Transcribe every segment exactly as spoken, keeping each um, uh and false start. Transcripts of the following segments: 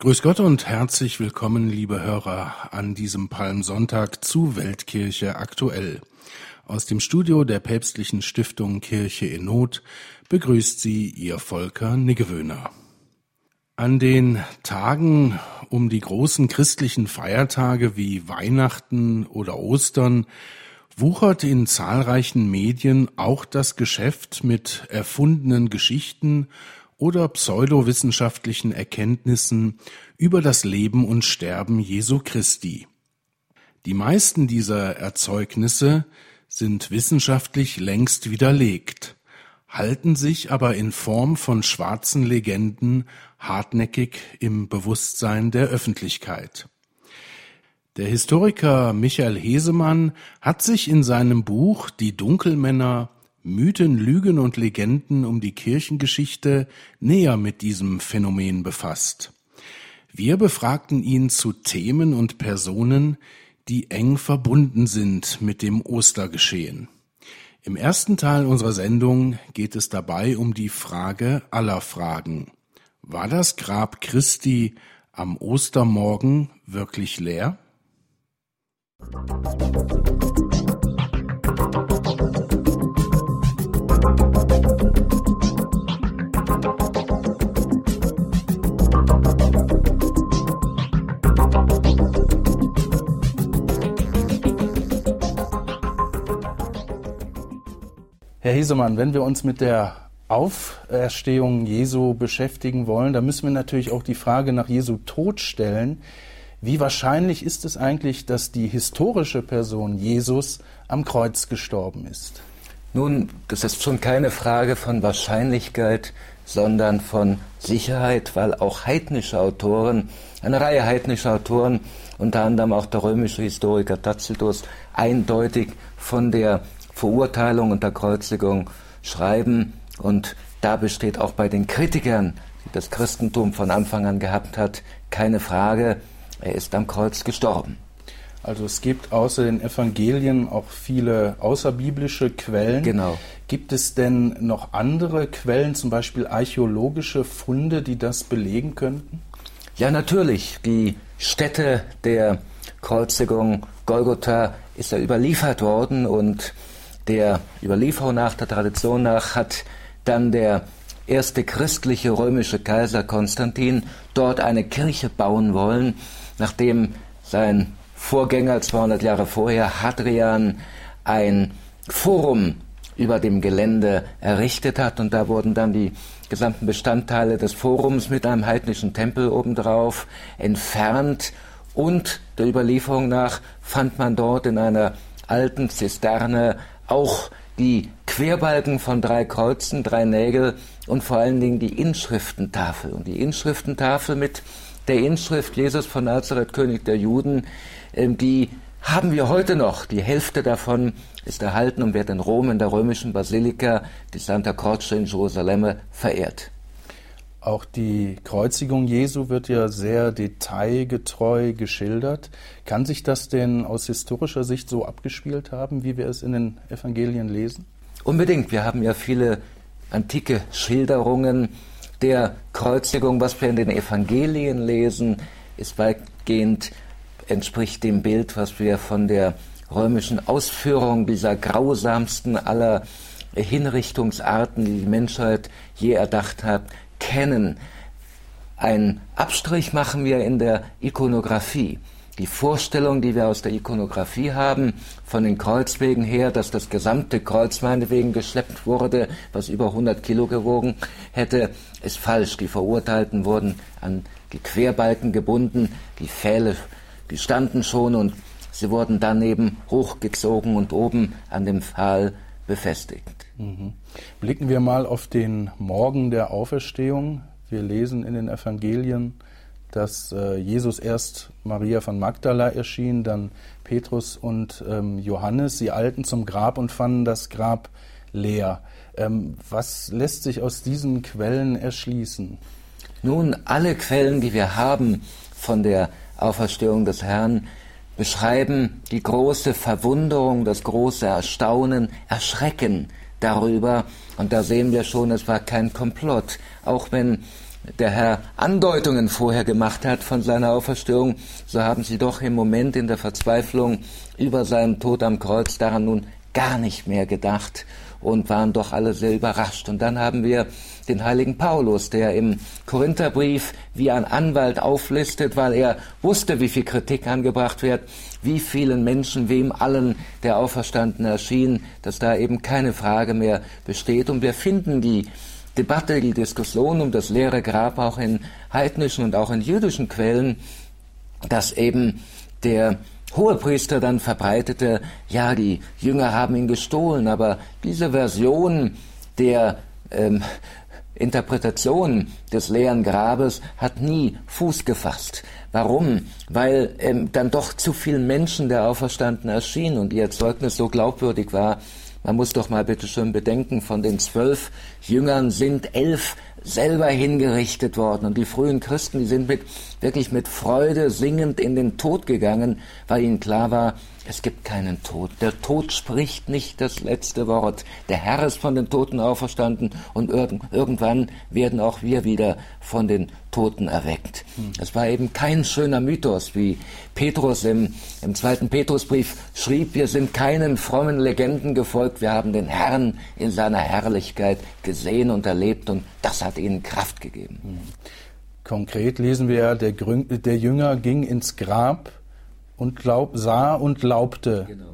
Grüß Gott und herzlich willkommen, liebe Hörer, an diesem Palmsonntag zu Weltkirche aktuell. Aus dem Studio der päpstlichen Stiftung Kirche in Not begrüßt Sie Ihr Volker Niggewöhner. An den Tagen um die großen christlichen Feiertage wie Weihnachten oder Ostern wuchert in zahlreichen Medien auch das Geschäft mit erfundenen Geschichten oder pseudowissenschaftlichen Erkenntnissen über das Leben und Sterben Jesu Christi. Die meisten dieser Erzeugnisse sind wissenschaftlich längst widerlegt, halten sich aber in Form von schwarzen Legenden hartnäckig im Bewusstsein der Öffentlichkeit. Der Historiker Michael Hesemann hat sich in seinem Buch Die Dunkelmänner Mythen, Lügen und Legenden um die Kirchengeschichte näher mit diesem Phänomen befasst. Wir befragten ihn zu Themen und Personen, die eng verbunden sind mit dem Ostergeschehen. Im ersten Teil unserer Sendung geht es dabei um die Frage aller Fragen. War das Grab Christi am Ostermorgen wirklich leer? Herr Hesemann, wenn wir uns mit der Auferstehung Jesu beschäftigen wollen, dann müssen wir natürlich auch die Frage nach Jesu Tod stellen. Wie wahrscheinlich ist es eigentlich, dass die historische Person Jesus am Kreuz gestorben ist? Nun, das ist schon keine Frage von Wahrscheinlichkeit, sondern von Sicherheit, weil auch heidnische Autoren, eine Reihe heidnischer Autoren, unter anderem auch der römische Historiker Tacitus, eindeutig von der Verurteilung und der Kreuzigung schreiben. Und da besteht auch bei den Kritikern, die das Christentum von Anfang an gehabt hat, keine Frage, er ist am Kreuz gestorben. Also es gibt außer den Evangelien auch viele außerbiblische Quellen. Genau. Gibt es denn noch andere Quellen, zum Beispiel archäologische Funde, die das belegen könnten? Ja, natürlich. Die Stätte der Kreuzigung, Golgotha, ist ja überliefert worden, und der Überlieferung nach, der Tradition nach, hat dann der erste christliche römische Kaiser Konstantin dort eine Kirche bauen wollen, nachdem sein Vorgänger zweihundert Jahre vorher, Hadrian, ein Forum über dem Gelände errichtet hat, und da wurden dann die gesamten Bestandteile des Forums mit einem heidnischen Tempel obendrauf entfernt, und der Überlieferung nach fand man dort in einer alten Zisterne auch die Querbalken von drei Kreuzen, drei Nägel und vor allen Dingen die Inschriftentafel. Und die Inschriftentafel mit der Inschrift Jesus von Nazareth, König der Juden, die haben wir heute noch. Die Hälfte davon ist erhalten und wird in Rom in der römischen Basilika, die Santa Croce in Jerusalem, verehrt. Auch die Kreuzigung Jesu wird ja sehr detailgetreu geschildert. Kann sich das denn aus historischer Sicht so abgespielt haben, wie wir es in den Evangelien lesen? Unbedingt. Wir haben ja viele antike Schilderungen der Kreuzigung. Was wir in den Evangelien lesen, ist weitgehend, entspricht dem Bild, was wir von der römischen Ausführung dieser grausamsten aller Hinrichtungsarten, die die Menschheit je erdacht hat, kennen. Einen Abstrich machen wir in der Ikonographie. Die Vorstellung, die wir aus der Ikonographie haben, von den Kreuzwegen her, dass das gesamte Kreuz meinetwegen geschleppt wurde, was über hundert Kilo gewogen hätte, ist falsch. Die Verurteilten wurden an die Querbalken gebunden, die Pfähle, die standen schon, und sie wurden dann eben hochgezogen und oben an dem Pfahl befestigt. Mhm. Blicken wir mal auf den Morgen der Auferstehung. Wir lesen in den Evangelien, dass äh, Jesus erst Maria von Magdala erschien, dann Petrus und ähm, Johannes. Sie eilten zum Grab und fanden das Grab leer. Ähm, was lässt sich aus diesen Quellen erschließen? Nun, alle Quellen, die wir haben von der Auferstehung des Herrn, beschreiben die große Verwunderung, das große Erstaunen, Erschrecken darüber. Und da sehen wir schon, es war kein Komplott. Auch wenn der Herr Andeutungen vorher gemacht hat von seiner Auferstehung, so haben sie doch im Moment in der Verzweiflung über seinen Tod am Kreuz daran nun gar nicht mehr gedacht und waren doch alle sehr überrascht. Und dann haben wir den heiligen Paulus, der im Korintherbrief wie ein Anwalt auflistet, weil er wusste, wie viel Kritik angebracht wird, wie vielen Menschen, wem allen der Auferstandene erschien, dass da eben keine Frage mehr besteht. Und wir finden die Debatte, die Diskussion um das leere Grab auch in heidnischen und auch in jüdischen Quellen, dass eben der Hohepriester dann verbreitete, ja, die Jünger haben ihn gestohlen, aber diese Version der ähm, Interpretation des leeren Grabes hat nie Fuß gefasst. Warum? Weil ähm, dann doch zu vielen Menschen der Auferstandene erschienen und ihr Zeugnis so glaubwürdig war. Man muss doch mal bitte schön bedenken, von den zwölf Jüngern sind elf selber hingerichtet worden. Und die frühen Christen, die sind mit, wirklich mit Freude singend in den Tod gegangen, weil ihnen klar war, es gibt keinen Tod. Der Tod spricht nicht das letzte Wort. Der Herr ist von den Toten auferstanden und irg- irgendwann werden auch wir wieder von den Toten erweckt. Es war eben kein schöner Mythos, wie Petrus im, im zweiten Petrusbrief schrieb, wir sind keinen frommen Legenden gefolgt, wir haben den Herrn in seiner Herrlichkeit gesehen und erlebt und das hat ihnen Kraft gegeben. Konkret lesen wir ja, der, Grün, der Jünger ging ins Grab und glaub, sah und glaubte. Genau.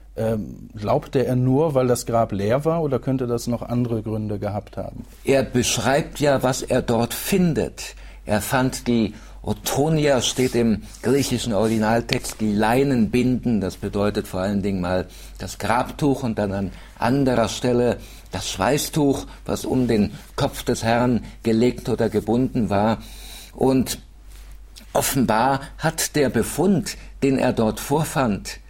Ähm, glaubte er nur, weil das Grab leer war, oder könnte das noch andere Gründe gehabt haben? Er beschreibt ja, was er dort findet. Er fand die Otonia, steht im griechischen Originaltext, die Leinenbinden, das bedeutet vor allen Dingen mal das Grabtuch und dann an anderer Stelle das Schweißtuch, was um den Kopf des Herrn gelegt oder gebunden war. Und offenbar hat der Befund, den er dort vorfand,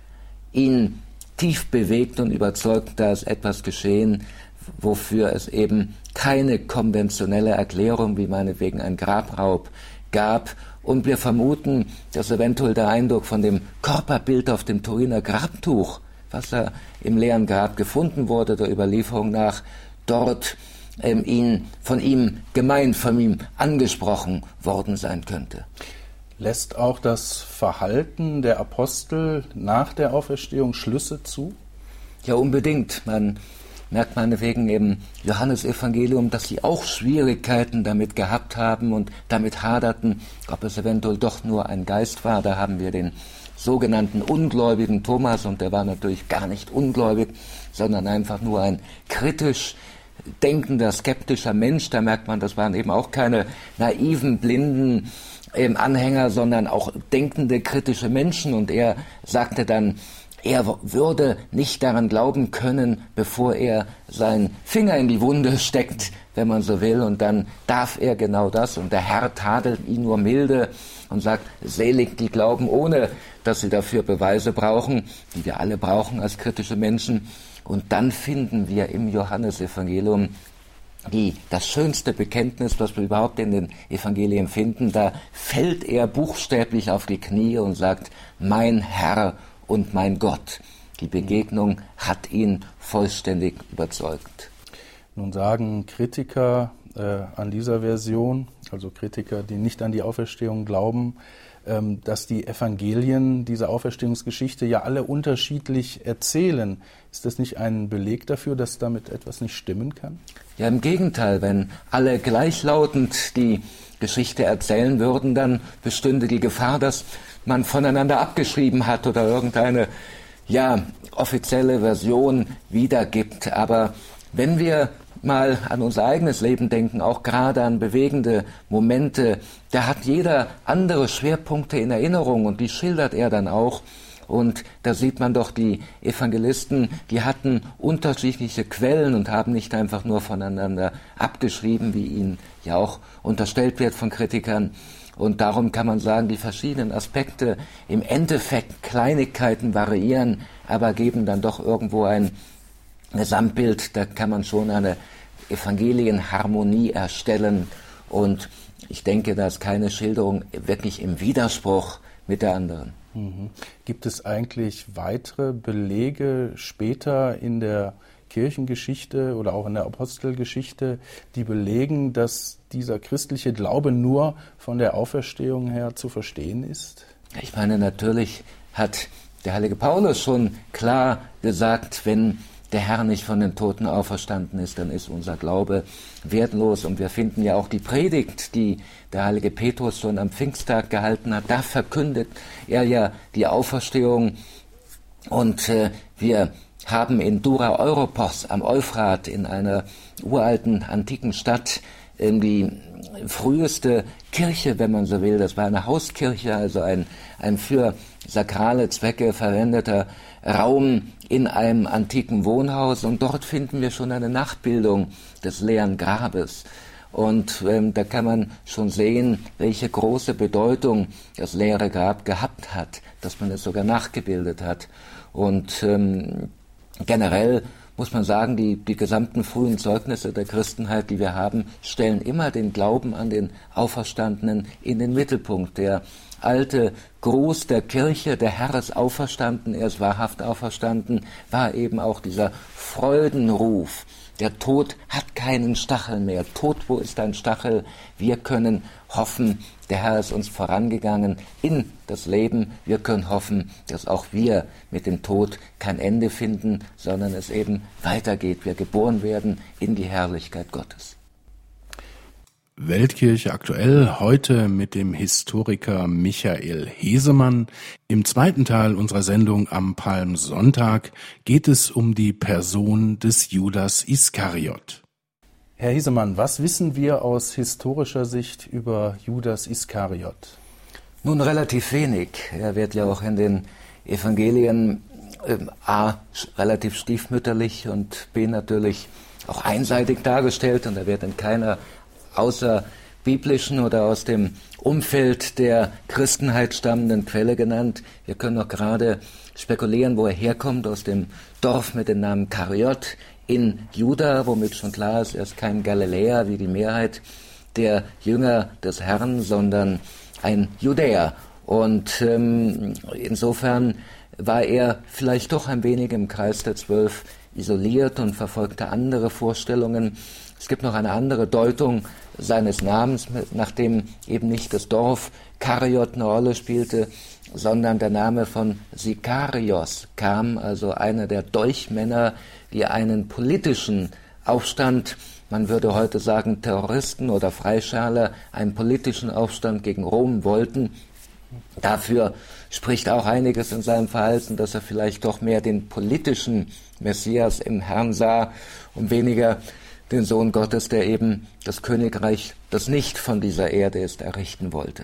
ihn tief bewegt und überzeugt, da ist etwas geschehen, wofür es eben keine konventionelle Erklärung, wie meinetwegen ein Grabraub, gab. Und wir vermuten, dass eventuell der Eindruck von dem Körperbild auf dem Turiner Grabtuch, was da im leeren Grab gefunden wurde, der Überlieferung nach, dort ähm, ihn, von ihm gemeint, von ihm angesprochen worden sein könnte. Lässt auch das Verhalten der Apostel nach der Auferstehung Schlüsse zu? Ja, unbedingt. Man merkt meinetwegen im Johannesevangelium, dass sie auch Schwierigkeiten damit gehabt haben und damit haderten, ob es eventuell doch nur ein Geist war. Da haben wir den sogenannten ungläubigen Thomas, und der war natürlich gar nicht ungläubig, sondern einfach nur ein kritisch denkender, skeptischer Mensch. Da merkt man, das waren eben auch keine naiven, blinden ähm, Anhänger, sondern auch denkende, kritische Menschen. Und er sagte dann, er würde nicht daran glauben können, bevor er seinen Finger in die Wunde steckt, wenn man so will. Und dann darf er genau das. Und der Herr tadelt ihn nur milde und sagt, selig die glauben, ohne dass sie dafür Beweise brauchen, die wir alle brauchen als kritische Menschen. Und dann finden wir im Johannesevangelium die, das schönste Bekenntnis, was wir überhaupt in den Evangelien finden. Da fällt er buchstäblich auf die Knie und sagt, mein Herr und mein Gott. Die Begegnung hat ihn vollständig überzeugt. Nun sagen Kritiker äh, an dieser Version, also Kritiker, die nicht an die Auferstehung glauben, ähm, dass die Evangelien diese Auferstehungsgeschichte ja alle unterschiedlich erzählen. Ist das nicht ein Beleg dafür, dass damit etwas nicht stimmen kann? Ja, im Gegenteil, wenn alle gleichlautend die Geschichte erzählen würden, dann bestünde die Gefahr, dass man voneinander abgeschrieben hat oder irgendeine, ja, offizielle Version wiedergibt. Aber wenn wir mal an unser eigenes Leben denken, auch gerade an bewegende Momente, da hat jeder andere Schwerpunkte in Erinnerung und die schildert er dann auch. Und da sieht man doch, die Evangelisten, die hatten unterschiedliche Quellen und haben nicht einfach nur voneinander abgeschrieben, wie ihnen ja auch unterstellt wird von Kritikern. Und darum kann man sagen, die verschiedenen Aspekte im Endeffekt Kleinigkeiten variieren, aber geben dann doch irgendwo ein Gesamtbild. Da kann man schon eine Evangelienharmonie erstellen. Und ich denke, da ist keine Schilderung wirklich im Widerspruch mit der anderen. Mhm. Gibt es eigentlich weitere Belege später in der Kirchengeschichte oder auch in der Apostelgeschichte, die belegen, dass dieser christliche Glaube nur von der Auferstehung her zu verstehen ist? Ich meine, natürlich hat der heilige Paulus schon klar gesagt, wenn der Herr nicht von den Toten auferstanden ist, dann ist unser Glaube wertlos. Und wir finden ja auch die Predigt, die der heilige Petrus schon am Pfingsttag gehalten hat. Da verkündet er ja die Auferstehung. Und äh, wir haben in Dura Europos am Euphrat, in einer uralten, antiken Stadt, äh, die früheste Kirche, wenn man so will. Das war eine Hauskirche, also ein, ein für sakrale Zwecke verwendeter Raum in einem antiken Wohnhaus, und dort finden wir schon eine Nachbildung des leeren Grabes. Und ähm, da kann man schon sehen, welche große Bedeutung das leere Grab gehabt hat, dass man es sogar nachgebildet hat. Und ähm, generell muss man sagen, die, die gesamten frühen Zeugnisse der Christenheit, die wir haben, stellen immer den Glauben an den Auferstandenen in den Mittelpunkt. Der alte Gruß der Kirche, der Herr ist auferstanden, er ist wahrhaft auferstanden, war eben auch dieser Freudenruf. Der Tod hat keinen Stachel mehr. Tod, wo ist dein Stachel? Wir können hoffen, der Herr ist uns vorangegangen in das Leben. Wir können hoffen, dass auch wir mit dem Tod kein Ende finden, sondern es eben weitergeht. Wir geboren werden in die Herrlichkeit Gottes. Weltkirche aktuell, heute mit dem Historiker Michael Hesemann. Im zweiten Teil unserer Sendung am Palmsonntag geht es um die Person des Judas Iskariot. Herr Hesemann, was wissen wir aus historischer Sicht über Judas Iskariot? Nun, relativ wenig. Er wird ja auch in den Evangelien äh, A, relativ stiefmütterlich und B, natürlich auch einseitig dargestellt, und er wird in keiner außer biblischen oder aus dem Umfeld der Christenheit stammenden Quelle genannt. Wir können noch gerade spekulieren, wo er herkommt, aus dem Dorf mit dem Namen Kariot in Juda, womit schon klar ist, er ist kein Galiläer wie die Mehrheit der Jünger des Herrn, sondern ein Judäer. Und ähm, insofern war er vielleicht doch ein wenig im Kreis der Zwölf isoliert und verfolgte andere Vorstellungen. Es gibt noch eine andere Deutung seines Namens, nachdem eben nicht das Dorf Kariot eine Rolle spielte, sondern der Name von Sikarios kam, also einer der Dolchmänner, die einen politischen Aufstand, man würde heute sagen Terroristen oder Freischärler, einen politischen Aufstand gegen Rom wollten. Dafür spricht auch einiges in seinem Verhalten, dass er vielleicht doch mehr den politischen Messias im Herrn sah und weniger den Sohn Gottes, der eben das Königreich, das nicht von dieser Erde ist, errichten wollte.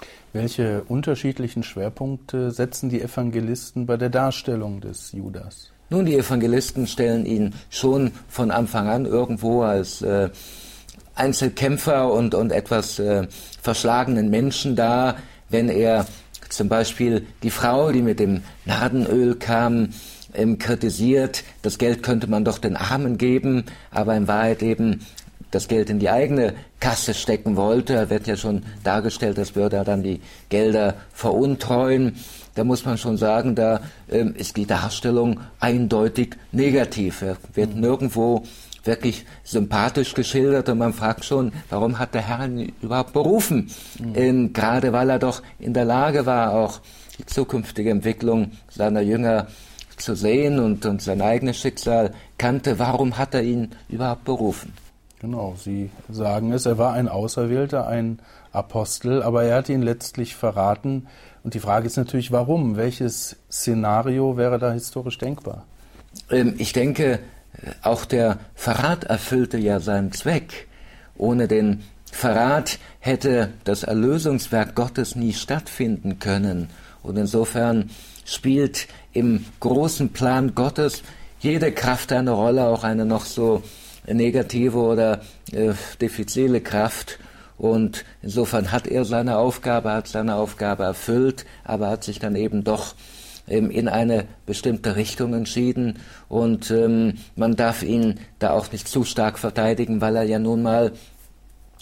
Welche unterschiedlichen Schwerpunkte setzen die Evangelisten bei der Darstellung des Judas? Nun, die Evangelisten stellen ihn schon von Anfang an irgendwo als äh, Einzelkämpfer und, und etwas äh, verschlagenen Menschen dar, wenn er zum Beispiel die Frau, die mit dem Nardenöl kam, ähm, kritisiert, das Geld könnte man doch den Armen geben, aber in Wahrheit eben das Geld in die eigene Kasse stecken wollte. Er wird ja schon dargestellt, als würde er dann die Gelder veruntreuen. Da muss man schon sagen, da ähm, ist die Darstellung eindeutig negativ. Er wird nirgendwo wirklich sympathisch geschildert und man fragt schon, warum hat der Herr ihn überhaupt berufen? Mhm. Ähm, gerade weil er doch in der Lage war, auch die zukünftige Entwicklung seiner Jünger zu sehen und, und sein eigenes Schicksal kannte. Warum hat er ihn überhaupt berufen? Genau, Sie sagen es, er war ein Auserwählter, ein Apostel, aber er hat ihn letztlich verraten. Und die Frage ist natürlich, warum? Welches Szenario wäre da historisch denkbar? Ähm, ich denke, auch der Verrat erfüllte ja seinen Zweck. Ohne den Verrat hätte das Erlösungswerk Gottes nie stattfinden können. Und insofern spielt im großen Plan Gottes jede Kraft eine Rolle, auch eine noch so negative oder äh, diffizile Kraft. Und insofern hat er seine Aufgabe, hat seine Aufgabe erfüllt, aber hat sich dann eben doch ähm, in eine bestimmte Richtung entschieden. Und ähm, man darf ihn da auch nicht zu stark verteidigen, weil er ja nun mal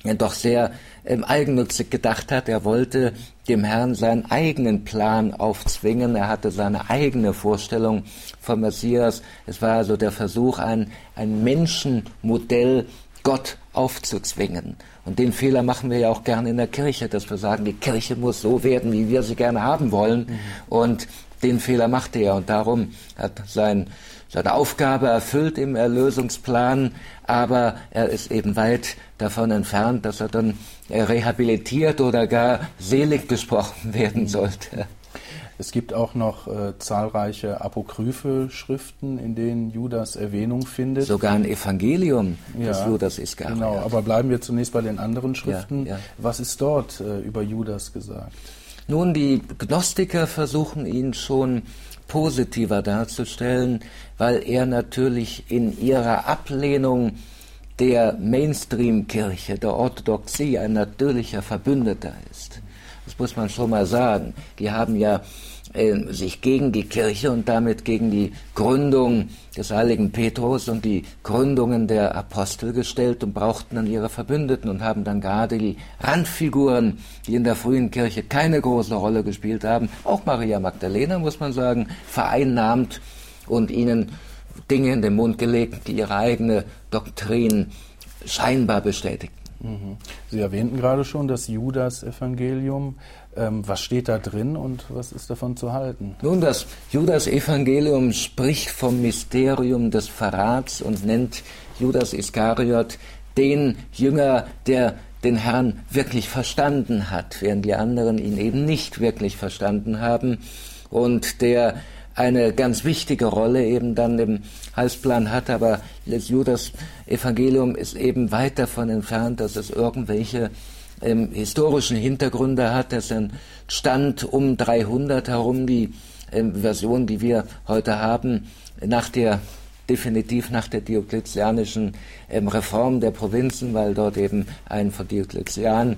doch sehr ähm, eigennützig gedacht hat. Er wollte dem Herrn seinen eigenen Plan aufzwingen. Er hatte seine eigene Vorstellung vom Messias. Es war also der Versuch, ein, ein Menschenmodell Gott aufzuzwingen. Und den Fehler machen wir ja auch gerne in der Kirche, dass wir sagen, die Kirche muss so werden, wie wir sie gerne haben wollen. Mhm. Und den Fehler machte er. Und darum hat sein, seine Aufgabe erfüllt im Erlösungsplan, aber er ist eben weit davon entfernt, dass er dann rehabilitiert oder gar selig gesprochen werden sollte. Es gibt auch noch äh, zahlreiche apokryphe Schriften, in denen Judas Erwähnung findet. Sogar ein Evangelium des ja, Judas Iskariot. Genau, aber bleiben wir zunächst bei den anderen Schriften. Ja, ja. Was ist dort äh, über Judas gesagt? Nun, die Gnostiker versuchen ihn schon positiver darzustellen, weil er natürlich in ihrer Ablehnung der Mainstream-Kirche, der Orthodoxie, ein natürlicher Verbündeter ist. Das muss man schon mal sagen. Die haben ja äh, sich gegen die Kirche und damit gegen die Gründung des heiligen Petrus und die Gründungen der Apostel gestellt und brauchten dann ihre Verbündeten und haben dann gerade die Randfiguren, die in der frühen Kirche keine große Rolle gespielt haben, auch Maria Magdalena, muss man sagen, vereinnahmt und ihnen Dinge in den Mund gelegt, die ihre eigene Doktrin scheinbar bestätigten. Sie erwähnten gerade schon das Judas-Evangelium. Ähm, was steht da drin und was ist davon zu halten? Nun, das Judas-Evangelium spricht vom Mysterium des Verrats und nennt Judas Iskariot den Jünger, der den Herrn wirklich verstanden hat, während die anderen ihn eben nicht wirklich verstanden haben und der eine ganz wichtige Rolle eben dann im Heilsplan hat, aber das Judas-Evangelium ist eben weit davon entfernt, dass es irgendwelche ähm, historischen Hintergründe hat. Das entstand um dreihundert herum, die ähm, Version, die wir heute haben, nach der definitiv nach der diokletianischen ähm, Reform der Provinzen, weil dort eben ein von Diokletian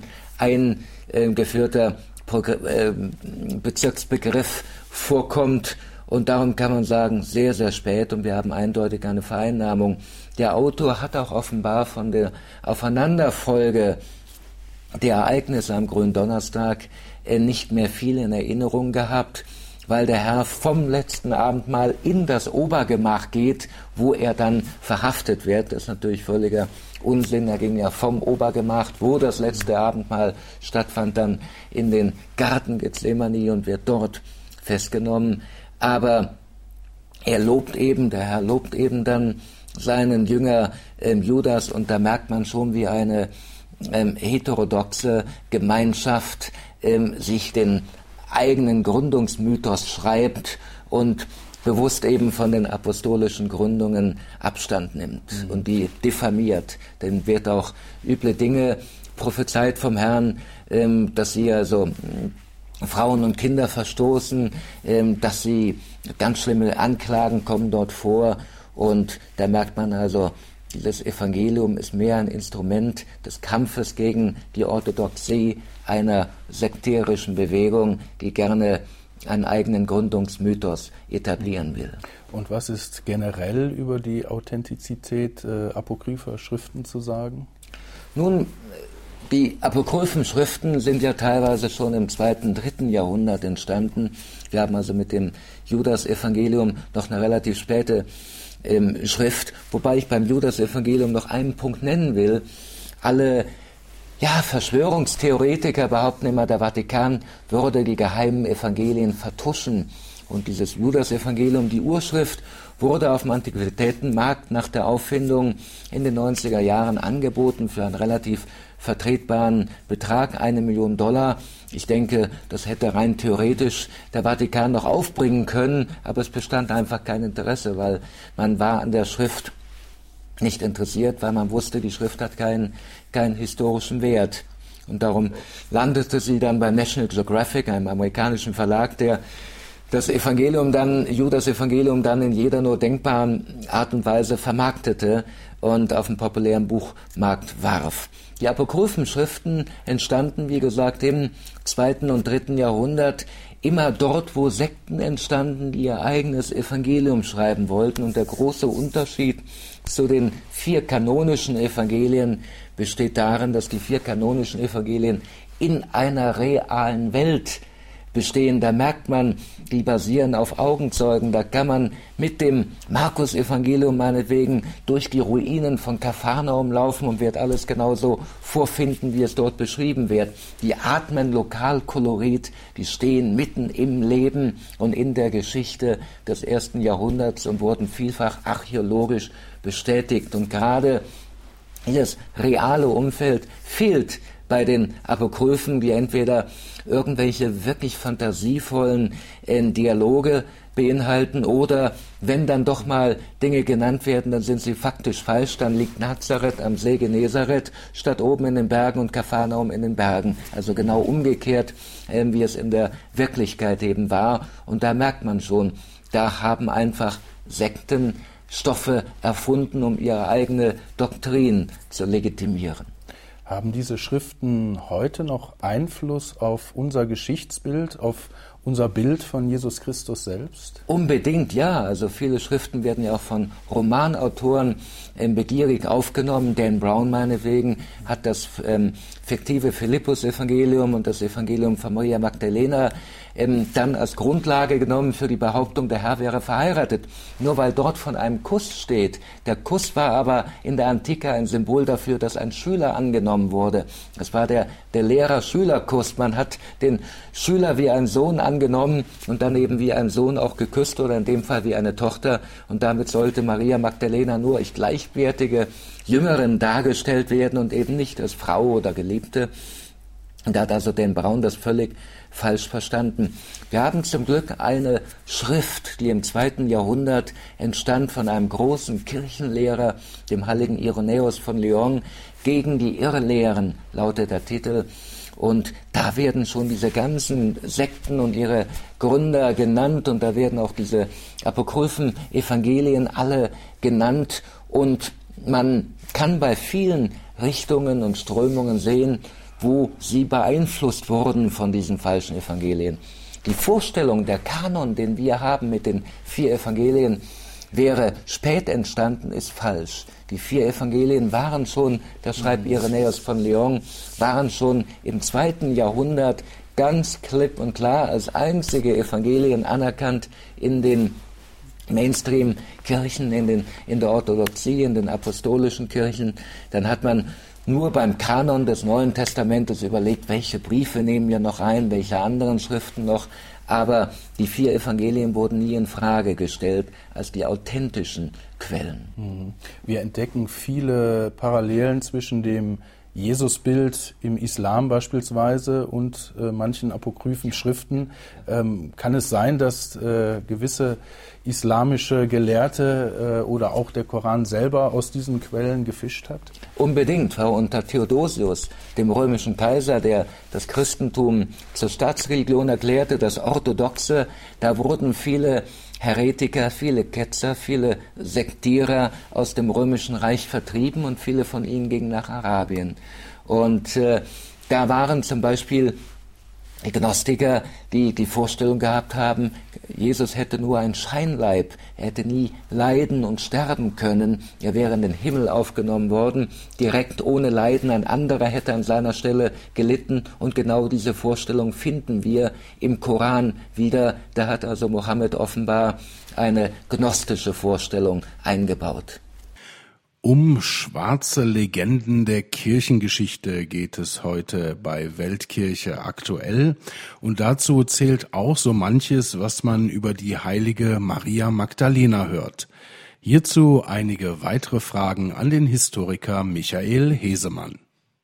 eingeführter äh, äh, Bezirksbegriff vorkommt. Und darum kann man sagen, sehr, sehr spät und wir haben eindeutig eine Vereinnahmung. Der Autor hat auch offenbar von der Aufeinanderfolge der Ereignisse am Gründonnerstag nicht mehr viel in Erinnerung gehabt, weil der Herr vom letzten Abendmahl in das Obergemach geht, wo er dann verhaftet wird. Das ist natürlich völliger Unsinn. Er ging ja vom Obergemach, wo das letzte Abendmahl stattfand, dann in den Garten Gethsemane und wird dort festgenommen. Aber er lobt eben, der Herr lobt eben dann seinen Jünger ähm, Judas und da merkt man schon, wie eine ähm, heterodoxe Gemeinschaft ähm, sich den eigenen Gründungsmythos schreibt und bewusst eben von den apostolischen Gründungen Abstand nimmt mhm. und die diffamiert. Denn wird auch üble Dinge prophezeit vom Herrn, ähm, dass sie also Frauen und Kinder verstoßen, ähm, dass sie ganz schlimme Anklagen kommen dort vor und da merkt man also, dieses Evangelium ist mehr ein Instrument des Kampfes gegen die Orthodoxie einer sektierischen Bewegung, die gerne einen eigenen Gründungsmythos etablieren will. Und was ist generell über die Authentizität äh, apokrypher Schriften zu sagen? Nun, die apokryphen Schriften sind ja teilweise schon im zweiten, dritten Jahrhundert entstanden. Wir haben also mit dem Judas-Evangelium noch eine relativ späte ähm, Schrift, wobei ich beim Judas-Evangelium noch einen Punkt nennen will. Alle ja, Verschwörungstheoretiker behaupten immer, der Vatikan würde die geheimen Evangelien vertuschen. Und dieses Judas-Evangelium, die Urschrift, wurde auf dem Antiquitätenmarkt nach der Auffindung in den neunziger Jahren angeboten für einen relativ vertretbaren Betrag, eine Million Dollar. Ich denke, das hätte rein theoretisch der Vatikan noch aufbringen können, aber es bestand einfach kein Interesse, weil man war an der Schrift nicht interessiert, weil man wusste, die Schrift hat keinen, keinen historischen Wert. Und darum landete sie dann bei National Geographic, einem amerikanischen Verlag, der das Evangelium dann, Judas Evangelium dann in jeder nur denkbaren Art und Weise vermarktete und auf den populären Buchmarkt warf. Die apokryphen Schriften entstanden, wie gesagt, im zweiten und dritten Jahrhundert, immer dort, wo Sekten entstanden, die ihr eigenes Evangelium schreiben wollten. Und der große Unterschied zu den vier kanonischen Evangelien besteht darin, dass die vier kanonischen Evangelien in einer realen Welt bestehen. Da merkt man, die basieren auf Augenzeugen. Da kann man mit dem Markus-Evangelium meinetwegen durch die Ruinen von Kapharnaum laufen und wird alles genauso vorfinden, wie es dort beschrieben wird. Die atmen Lokalkolorit, die stehen mitten im Leben und in der Geschichte des ersten Jahrhunderts und wurden vielfach archäologisch bestätigt. Und gerade dieses reale Umfeld fehlt bei den Apokryphen, die entweder irgendwelche wirklich fantasievollen äh, Dialoge beinhalten oder wenn dann doch mal Dinge genannt werden, dann sind sie faktisch falsch. Dann liegt Nazareth am See Genezareth statt oben in den Bergen und Kapharnaum in den Bergen. Also genau umgekehrt, äh, wie es in der Wirklichkeit eben war. Und da merkt man schon, da haben einfach Sekten Stoffe erfunden, um ihre eigene Doktrin zu legitimieren. Haben diese Schriften heute noch Einfluss auf unser Geschichtsbild, auf unser Bild von Jesus Christus selbst? Unbedingt, ja. Also viele Schriften werden ja auch von Romanautoren ähm, begierig aufgenommen. Dan Brown meinetwegen hat das ähm, fiktive Philippus-Evangelium und das Evangelium von Maria Magdalena ähm, dann als Grundlage genommen für die Behauptung, der Herr wäre verheiratet. Nur weil dort von einem Kuss steht. Der Kuss war aber in der Antike ein Symbol dafür, dass ein Schüler angenommen wurde. Das war der, der Lehrer-Schüler-Kuss. Man hat den Schüler wie einen Sohn angenommen und dann eben wie ein Sohn auch geküsst oder in dem Fall wie eine Tochter. Und damit sollte Maria Magdalena nur als gleichwertige Jüngerin dargestellt werden und eben nicht als Frau oder Geliebte. Und da hat also Dan Brown das völlig falsch verstanden. Wir haben zum Glück eine Schrift, die im zweiten Jahrhundert entstand von einem großen Kirchenlehrer, dem heiligen Irenäus von Lyon, gegen die Irrlehren, lautet der Titel. Und da werden schon diese ganzen Sekten und ihre Gründer genannt und da werden auch diese apokryphen Evangelien alle genannt. Und man kann bei vielen Richtungen und Strömungen sehen, wo sie beeinflusst wurden von diesen falschen Evangelien. Die Vorstellung, der Kanon, den wir haben mit den vier Evangelien, wäre spät entstanden, ist falsch. Die vier Evangelien waren schon, das schreibt Irenäus von Lyon, waren schon im zweiten Jahrhundert ganz klipp und klar als einzige Evangelien anerkannt in den Mainstream-Kirchen, in, den, in der Orthodoxie, in den apostolischen Kirchen. Dann hat man nur beim Kanon des Neuen Testamentes überlegt, welche Briefe nehmen wir noch ein, welche anderen Schriften noch. Aber die vier Evangelien wurden nie in Frage gestellt als die authentischen Quellen. Wir entdecken viele Parallelen zwischen dem Jesusbild im Islam beispielsweise und äh, manchen apokryphen Schriften. Ähm, kann es sein, dass äh, gewisse islamische Gelehrte äh, oder auch der Koran selber aus diesen Quellen gefischt hat? Unbedingt, Frau. Unter Theodosius, dem römischen Kaiser, der das Christentum zur Staatsreligion erklärte, das Orthodoxe, da wurden viele Heretiker, viele Ketzer, viele Sektierer aus dem Römischen Reich vertrieben und viele von ihnen gingen nach Arabien. Und äh, da waren zum Beispiel die Gnostiker, die die Vorstellung gehabt haben, Jesus hätte nur ein Scheinleib, er hätte nie leiden und sterben können, er wäre in den Himmel aufgenommen worden, direkt ohne Leiden, ein anderer hätte an seiner Stelle gelitten und genau diese Vorstellung finden wir im Koran wieder. Da hat also Mohammed offenbar eine gnostische Vorstellung eingebaut. Um schwarze Legenden der Kirchengeschichte geht es heute bei Weltkirche aktuell und dazu zählt auch so manches, was man über die heilige Maria Magdalena hört. Hierzu einige weitere Fragen an den Historiker Michael Hesemann.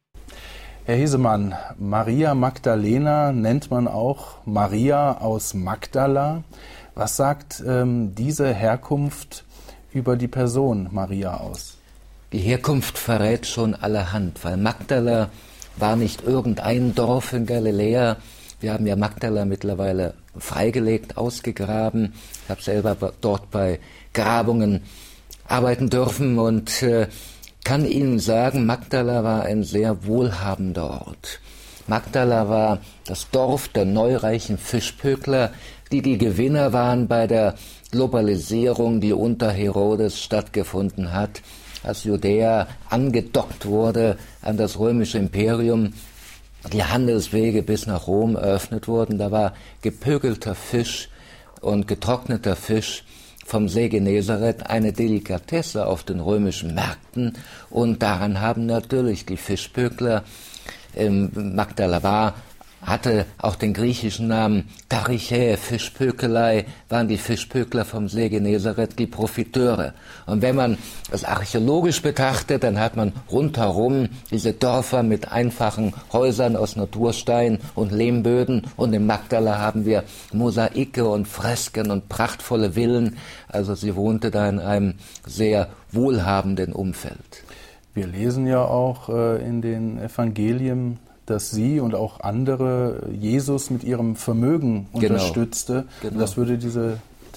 Herr Hesemann, Maria Magdalena nennt man auch Maria aus Magdala. Was sagt ähm, diese Herkunft über die Person Maria aus? Die Herkunft verrät schon allerhand, weil Magdala war nicht irgendein Dorf in Galiläa. Wir haben ja Magdala mittlerweile freigelegt, ausgegraben. Ich habe selber dort bei Grabungen arbeiten dürfen und äh, kann Ihnen sagen, Magdala war ein sehr wohlhabender Ort. Magdala war das Dorf der neureichen Fischpökler, die die Gewinner waren bei der Globalisierung, die unter Herodes stattgefunden hat. als Judäa angedockt wurde an das römische Imperium, die Handelswege bis nach Rom eröffnet wurden. Da war gepökelter Fisch und getrockneter Fisch vom See Genezareth eine Delikatesse auf den römischen Märkten, und daran haben natürlich die Fischpökler, ähm, Magdala war, hatte auch den griechischen Namen Tarichäe, Fischpökelei, waren die Fischpökler vom See Genezareth die Profiteure. Und wenn man es archäologisch betrachtet, dann hat man rundherum diese Dörfer mit einfachen Häusern aus Naturstein und Lehmböden, und in Magdala haben wir Mosaike und Fresken und prachtvolle Villen. Also sie wohnte da in einem sehr wohlhabenden Umfeld. Wir lesen ja auch äh, in den Evangelien, dass sie und auch andere Jesus mit ihrem Vermögen unterstützte. Genau. Genau. Das würde diese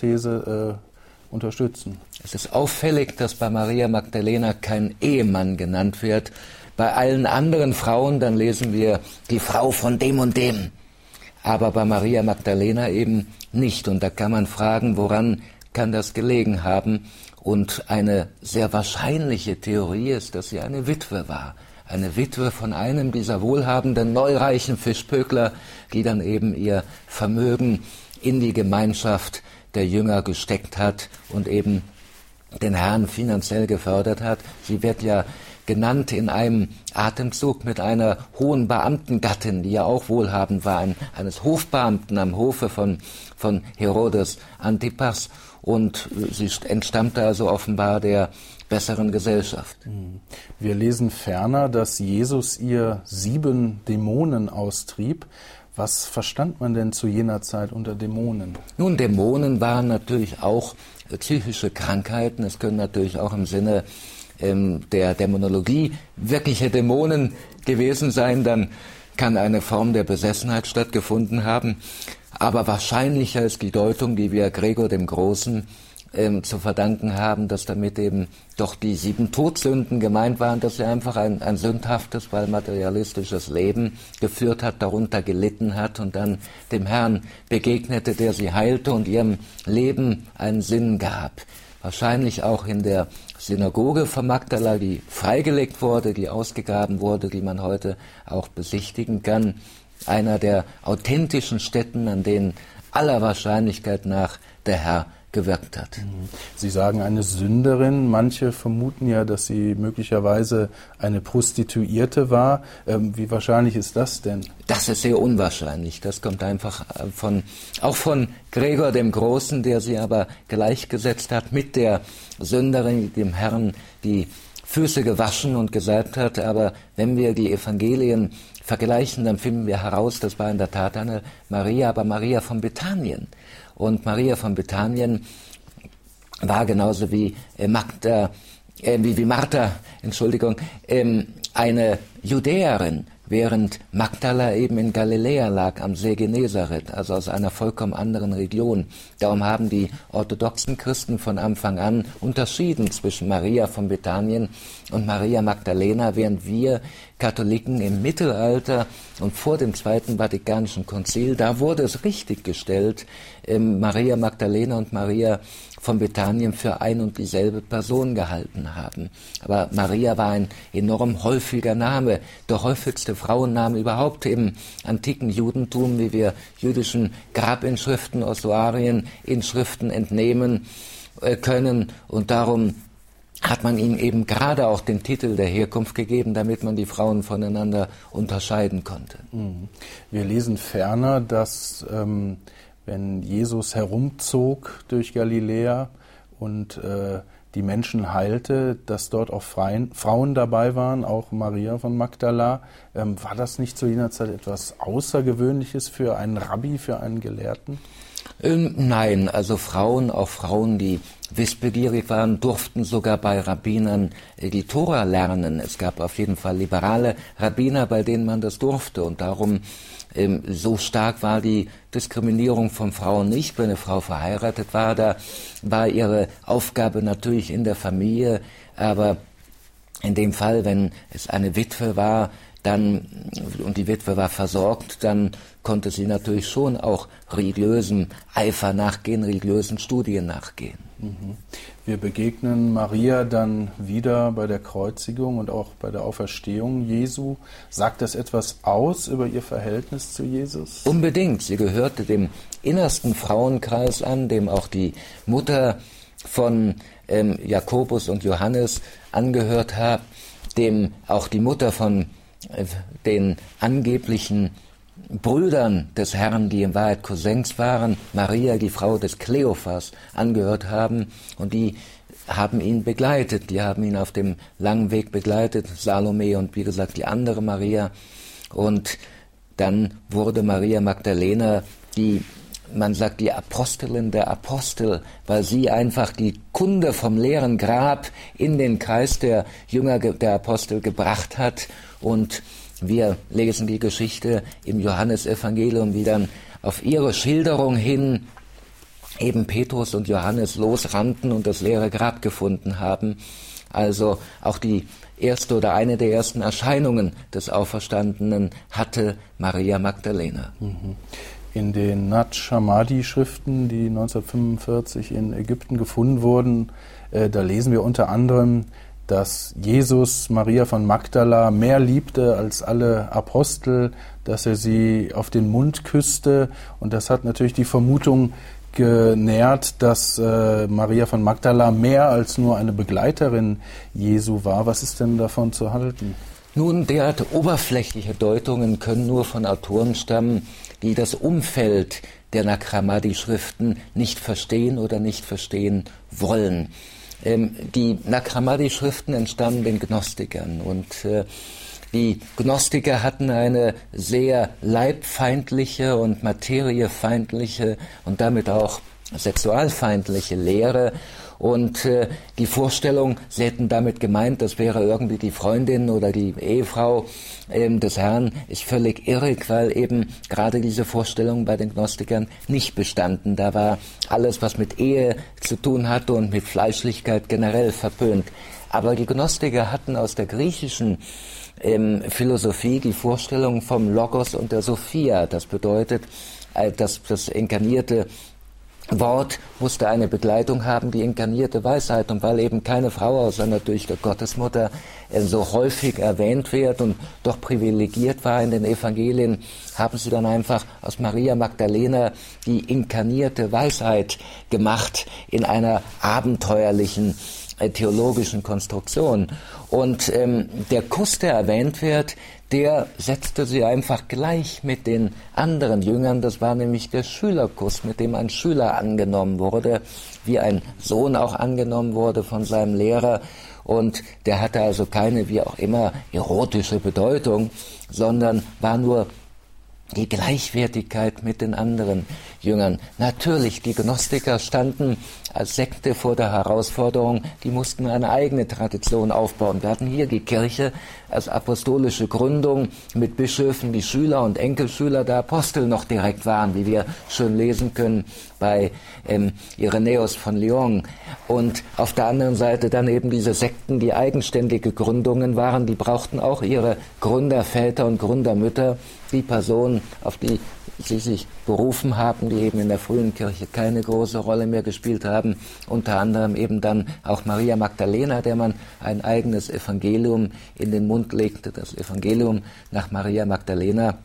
These äh, unterstützen. Es ist auffällig, dass bei Maria Magdalena kein Ehemann genannt wird. Bei allen anderen Frauen, dann lesen wir die Frau von dem und dem. Aber bei Maria Magdalena eben nicht. Und da kann man fragen, woran kann das gelegen haben? Und eine sehr wahrscheinliche Theorie ist, dass sie eine Witwe war. Eine Witwe von einem dieser wohlhabenden, neureichen Fischpökler, die dann eben ihr Vermögen in die Gemeinschaft der Jünger gesteckt hat und eben den Herrn finanziell gefördert hat. Sie wird ja genannt in einem Atemzug mit einer hohen Beamtengattin, die ja auch wohlhabend war, ein, eines Hofbeamten am Hofe von, von Herodes Antipas, und sie entstammte also offenbar der besseren Gesellschaft. Wir lesen ferner, dass Jesus ihr sieben Dämonen austrieb. Was verstand man denn zu jener Zeit unter Dämonen? Nun, Dämonen waren natürlich auch psychische Krankheiten. Es können natürlich auch im Sinne ähm, der Dämonologie wirkliche Dämonen gewesen sein. Dann kann eine Form der Besessenheit stattgefunden haben. Aber wahrscheinlicher ist die Deutung, die wir Gregor dem Großen ähm, zu verdanken haben, dass damit eben doch die sieben Todsünden gemeint waren, dass er einfach ein, ein sündhaftes, weil materialistisches Leben geführt hat, darunter gelitten hat und dann dem Herrn begegnete, der sie heilte und ihrem Leben einen Sinn gab. Wahrscheinlich auch in der Synagoge von Magdala, die freigelegt wurde, die ausgegraben wurde, die man heute auch besichtigen kann. Einer der authentischen Stätten, an denen aller Wahrscheinlichkeit nach der Herr gewirkt hat. Sie sagen eine Sünderin. Manche vermuten ja, dass sie möglicherweise eine Prostituierte war. Ähm, wie wahrscheinlich ist das denn? Das ist sehr unwahrscheinlich. Das kommt einfach von, auch von Gregor dem Großen, der sie aber gleichgesetzt hat mit der Sünderin, die dem Herrn die Füße gewaschen und gesalbt hat. Aber wenn wir die Evangelien vergleichen, dann finden wir heraus, das war in der Tat eine Maria, aber Maria von Bethanien. Und Maria von Bethanien war genauso wie äh, Magda, äh, wie, wie Martha, Entschuldigung, ähm, eine Judäerin, während Magdala eben in Galiläa lag, am See Genezareth, also aus einer vollkommen anderen Region. Darum haben die orthodoxen Christen von Anfang an unterschieden zwischen Maria von Bethanien und Maria Magdalena, während wir Katholiken im Mittelalter und vor dem Zweiten Vatikanischen Konzil, da wurde es richtig gestellt, ähm, Maria Magdalena und Maria von Bethanien für ein und dieselbe Person gehalten haben. Aber Maria war ein enorm häufiger Name, der häufigste Frauenname überhaupt im antiken Judentum, wie wir jüdischen Grabinschriften aus Oarien Inschriften entnehmen äh, können. Und darum hat man ihnen eben gerade auch den Titel der Herkunft gegeben, damit man die Frauen voneinander unterscheiden konnte. Wir lesen ferner, dass ähm, wenn Jesus herumzog durch Galiläa und äh, die Menschen heilte, dass dort auch Freien, Frauen dabei waren, auch Maria von Magdala. Ähm, war das nicht zu jener Zeit etwas Außergewöhnliches für einen Rabbi, für einen Gelehrten? Ähm, nein, also Frauen, auch Frauen, die wissbegierig waren, durften sogar bei Rabbinern äh, die Tora lernen. Es gab auf jeden Fall liberale Rabbiner, bei denen man das durfte. Und darum, ähm, so stark war die Diskriminierung von Frauen nicht. Wenn eine Frau verheiratet war, da war ihre Aufgabe natürlich in der Familie. Aber in dem Fall, wenn es eine Witwe war, dann, und die Witwe war versorgt, dann konnte sie natürlich schon auch religiösem Eifer nachgehen, religiösen Studien nachgehen. Wir begegnen Maria dann wieder bei der Kreuzigung und auch bei der Auferstehung Jesu. Sagt das etwas aus über ihr Verhältnis zu Jesus? Unbedingt. Sie gehörte dem innersten Frauenkreis an, dem auch die Mutter von ähm, Jakobus und Johannes angehört hat, dem auch die Mutter von äh, den angeblichen Brüdern des Herrn, die in Wahrheit Cousins waren, Maria, die Frau des Kleophas, angehört haben, und die haben ihn begleitet, die haben ihn auf dem langen Weg begleitet, Salome und wie gesagt die andere Maria, und dann wurde Maria Magdalena die, man sagt, die Apostelin der Apostel, weil sie einfach die Kunde vom leeren Grab in den Kreis der Jünger der Apostel gebracht hat. Und wir lesen die Geschichte im Johannesevangelium, wie dann auf ihre Schilderung hin eben Petrus und Johannes losrannten und das leere Grab gefunden haben. Also auch die erste oder eine der ersten Erscheinungen des Auferstandenen hatte Maria Magdalena. In den Nat Hammadi-Schriften, die neunzehnhundertfünfundvierzig in Ägypten gefunden wurden, äh, da lesen wir unter anderem, dass Jesus Maria von Magdala mehr liebte als alle Apostel, dass er sie auf den Mund küsste. Und das hat natürlich die Vermutung genährt, dass äh, Maria von Magdala mehr als nur eine Begleiterin Jesu war. Was ist denn davon zu halten? Nun, derart oberflächliche Deutungen können nur von Autoren stammen, die das Umfeld der Nag Hammadi-Schriften nicht verstehen oder nicht verstehen wollen. Ähm, die Nag Hammadi-Schriften entstammen den Gnostikern, und äh, die Gnostiker hatten eine sehr leibfeindliche und materiefeindliche und damit auch sexualfeindliche Lehre. Und äh, die Vorstellung, sie hätten damit gemeint, das wäre irgendwie die Freundin oder die Ehefrau ähm, des Herrn, ist völlig irrig, weil eben gerade diese Vorstellungen bei den Gnostikern nicht bestanden. Da war alles, was mit Ehe zu tun hatte und mit Fleischlichkeit generell verpönt. Aber die Gnostiker hatten aus der griechischen ähm, Philosophie die Vorstellung vom Logos und der Sophia. Das bedeutet, äh, dass das inkarnierte Wort musste eine Begleitung haben, die inkarnierte Weisheit. Und weil eben keine Frau außer natürlich der Gottesmutter äh, so häufig erwähnt wird und doch privilegiert war in den Evangelien, haben sie dann einfach aus Maria Magdalena die inkarnierte Weisheit gemacht in einer abenteuerlichen äh, theologischen Konstruktion. Und ähm, der Kuss, der erwähnt wird, der setzte sie einfach gleich mit den anderen Jüngern. Das war nämlich der Schülerkuss, mit dem ein Schüler angenommen wurde, wie ein Sohn auch angenommen wurde von seinem Lehrer. Und der hatte also keine, wie auch immer, erotische Bedeutung, sondern war nur die Gleichwertigkeit mit den anderen Jüngern. Natürlich, die Gnostiker standen als Sekte vor der Herausforderung, die mussten eine eigene Tradition aufbauen. Wir hatten hier die Kirche als apostolische Gründung mit Bischöfen, die Schüler und Enkelschüler der Apostel noch direkt waren, wie wir schön lesen können bei ähm, Irenäus von Lyon. Und auf der anderen Seite dann eben diese Sekten, die eigenständige Gründungen waren, die brauchten auch ihre Gründerväter und Gründermütter, die Personen, auf die sie sich berufen haben, die eben in der frühen Kirche keine große Rolle mehr gespielt haben, unter anderem eben dann auch Maria Magdalena, der man ein eigenes Evangelium in den Mund legte, das Evangelium nach Maria Magdalena.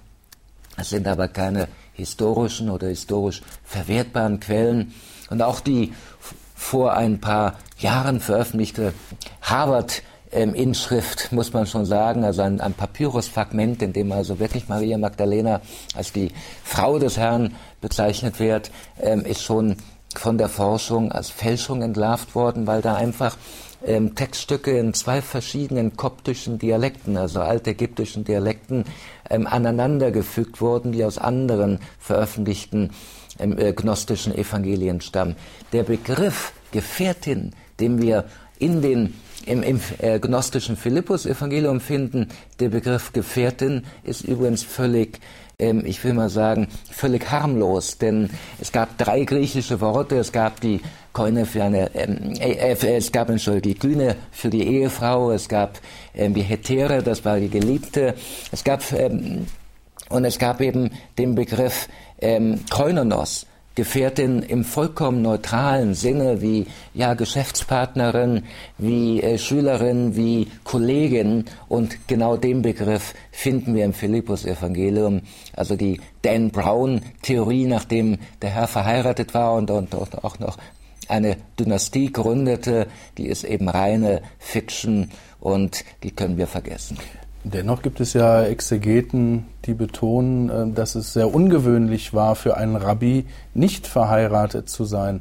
Es sind aber keine historischen oder historisch verwertbaren Quellen. Und auch die vor ein paar Jahren veröffentlichte Harvard Ähm, Inschrift, muss man schon sagen, also ein, ein Papyrusfragment, in dem also wirklich Maria Magdalena als die Frau des Herrn bezeichnet wird, ähm, ist schon von der Forschung als Fälschung entlarvt worden, weil da einfach ähm, Textstücke in zwei verschiedenen koptischen Dialekten, also altägyptischen Dialekten, ähm, aneinandergefügt wurden, die aus anderen veröffentlichten ähm, äh, gnostischen Evangelien stammen. Der Begriff Gefährtin, den wir in den im, im äh, gnostischen Philippus-Evangelium finden, der Begriff Gefährtin ist übrigens völlig ähm, ich will mal sagen, völlig harmlos, denn es gab drei griechische Worte, es gab die Koine für eine, ähm, äh, es gab Entschuldigung, die Kyne für die Ehefrau, es gab ähm, die Hetäre, das war die Geliebte, es gab ähm, und es gab eben den Begriff ähm, Koinonos, Gefährtin im vollkommen neutralen Sinne, wie ja Geschäftspartnerin, wie äh, Schülerin, wie Kollegin, und genau den Begriff finden wir im Philippus-Evangelium, also die Dan Brown-Theorie, nachdem der Herr verheiratet war und, und, und auch noch eine Dynastie gründete, die ist eben reine Fiction und die können wir vergessen. Dennoch gibt es ja Exegeten, die betonen, dass es sehr ungewöhnlich war, für einen Rabbi nicht verheiratet zu sein.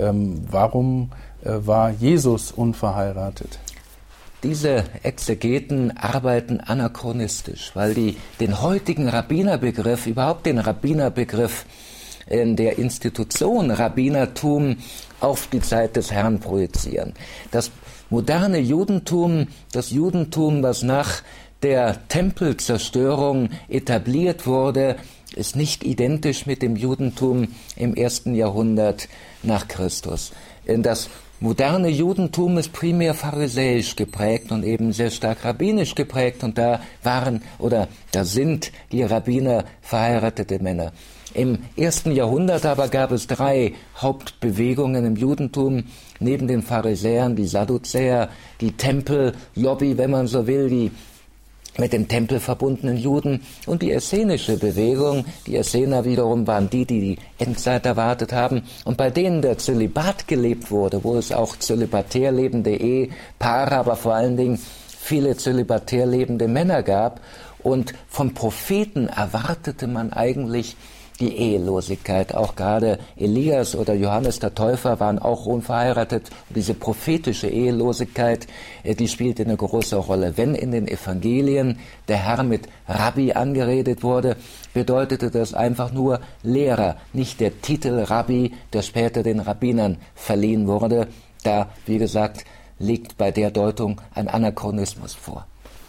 Warum war Jesus unverheiratet? Diese Exegeten arbeiten anachronistisch, weil die den heutigen Rabbinerbegriff, überhaupt den Rabbinerbegriff in der Institution Rabbinertum auf die Zeit des Herrn projizieren. Das moderne Judentum, das Judentum, was nach der Tempelzerstörung etabliert wurde, ist nicht identisch mit dem Judentum im ersten Jahrhundert nach Christus. Das moderne Judentum ist primär pharisäisch geprägt und eben sehr stark rabbinisch geprägt, und da waren oder da sind die Rabbiner verheiratete Männer. Im ersten Jahrhundert aber gab es drei Hauptbewegungen im Judentum, neben den Pharisäern, die Sadduzäer, die Tempellobby, wenn man so will, die mit dem Tempel verbundenen Juden, und die essenische Bewegung. Die Essener wiederum waren die, die die Endzeit erwartet haben und bei denen der Zölibat gelebt wurde, wo es auch zölibatär lebende Ehepaare, aber vor allen Dingen viele zölibatär lebende Männer gab. Und vom Propheten erwartete man eigentlich die Ehelosigkeit. Auch gerade Elias oder Johannes der Täufer waren auch unverheiratet. Und diese prophetische Ehelosigkeit, die spielte eine große Rolle. Wenn in den Evangelien der Herr mit Rabbi angeredet wurde, bedeutete das einfach nur Lehrer, nicht der Titel Rabbi, der später den Rabbinern verliehen wurde. Da, wie gesagt, liegt bei der Deutung ein Anachronismus vor.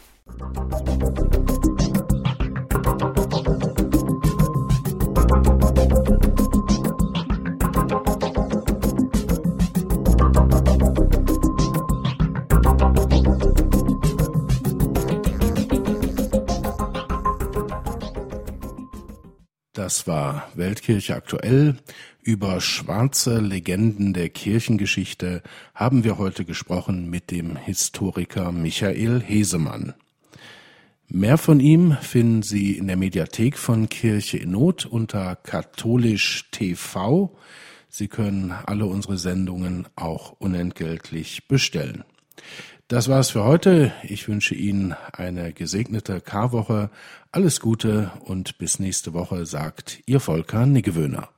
Das war Weltkirche aktuell. Über schwarze Legenden der Kirchengeschichte haben wir heute gesprochen mit dem Historiker Michael Hesemann. Mehr von ihm finden Sie in der Mediathek von Kirche in Not unter Katholisch T V. Sie können alle unsere Sendungen auch unentgeltlich bestellen. Das war's für heute. Ich wünsche Ihnen eine gesegnete Karwoche. Alles Gute und bis nächste Woche, sagt Ihr Volker Niggewöhner.